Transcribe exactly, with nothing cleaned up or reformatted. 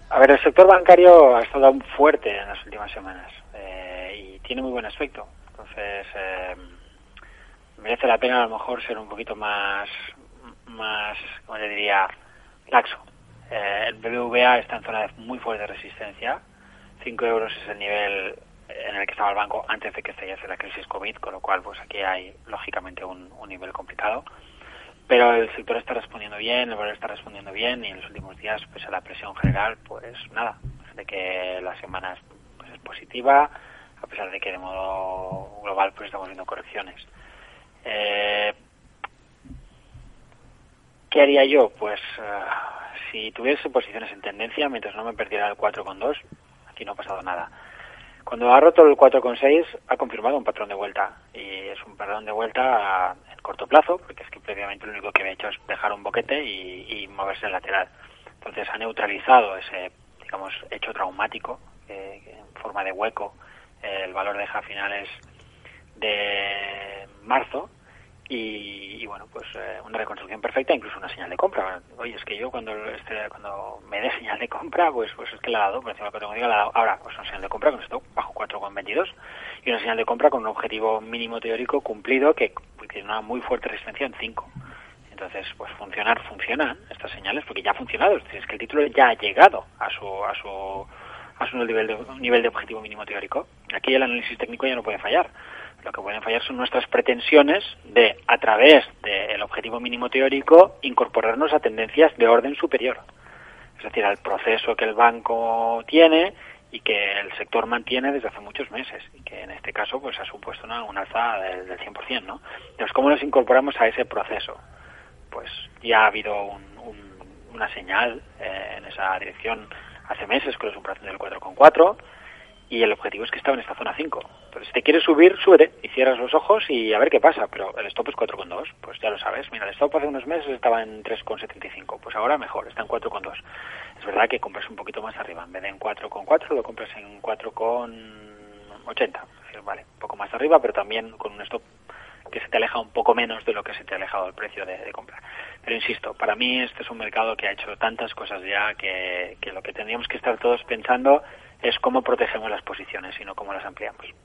A ver, el sector bancario ha estado fuerte en las últimas semanas eh, y tiene muy buen aspecto. Entonces, eh, merece la pena a lo mejor ser un poquito más, más, como le diría, laxo. Eh, el B B V A está en zona de muy fuerte resistencia. cinco euros es el nivel en el que estaba el banco antes de que estallase la crisis COVID, con lo cual pues aquí hay lógicamente un, un nivel complicado. Pero el sector está respondiendo bien, el valor está respondiendo bien y en los últimos días, pese a la presión general, pues nada, de que la semana es, pues, es positiva, a pesar de que de modo global pues estamos viendo correcciones. Eh, ¿Qué haría yo? Pues uh, si tuviese posiciones en tendencia, mientras no me perdiera el cuatro coma dos, aquí no ha pasado nada. Cuando ha roto el cuatro coma seis ha confirmado un patrón de vuelta y es un patrón de vuelta en corto plazo, porque es que previamente lo único que había hecho es dejar un boquete y, y moverse en lateral. Entonces ha neutralizado ese, digamos, hecho traumático, eh, que en forma de hueco eh, el valor deja a finales de marzo. Y, y bueno, pues eh, una reconstrucción perfecta, incluso una señal de compra. Oye, es que yo cuando este, cuando me dé señal de compra, pues pues es que la ha dado, por encima de cuatro coma cinco la ha dado. Ahora, pues una señal de compra con esto bajo cuatro coma veintidós y una señal de compra con un objetivo mínimo teórico cumplido que, que tiene una muy fuerte resistencia en cinco. Entonces, pues funcionar, funcionan estas señales porque ya ha funcionado. Es decir, es que el título ya ha llegado a su a su a su nivel de, nivel de objetivo mínimo teórico. Aquí el análisis técnico ya no puede fallar. Lo que pueden fallar son nuestras pretensiones de, a través del objetivo mínimo teórico, incorporarnos a tendencias de orden superior. Es decir, al proceso que el banco tiene y que el sector mantiene desde hace muchos meses y que en este caso pues ha supuesto una, una alza del, del cien por ciento, ¿no? Entonces, ¿cómo nos incorporamos a ese proceso? Pues ya ha habido un, un, una señal eh, en esa dirección hace meses con la superación del cuatro coma cuatro y el objetivo es que estaba en esta zona cinco. Entonces, si te quieres subir, súbete y cierras los ojos y a ver qué pasa, pero el stop es cuatro coma dos, pues ya lo sabes. Mira, el stop hace unos meses estaba en tres coma setenta y cinco, pues ahora mejor, está en cuatro coma dos. Es verdad que compras un poquito más arriba, en vez de en cuatro coma cuatro lo compras en cuatro coma ochenta, es decir, vale, un poco más arriba, pero también con un stop que se te aleja un poco menos de lo que se te ha alejado el precio de, de compra. Pero insisto, para mí este es un mercado que ha hecho tantas cosas ya que, que lo que tendríamos que estar todos pensando es cómo protegemos las posiciones y no cómo las ampliamos.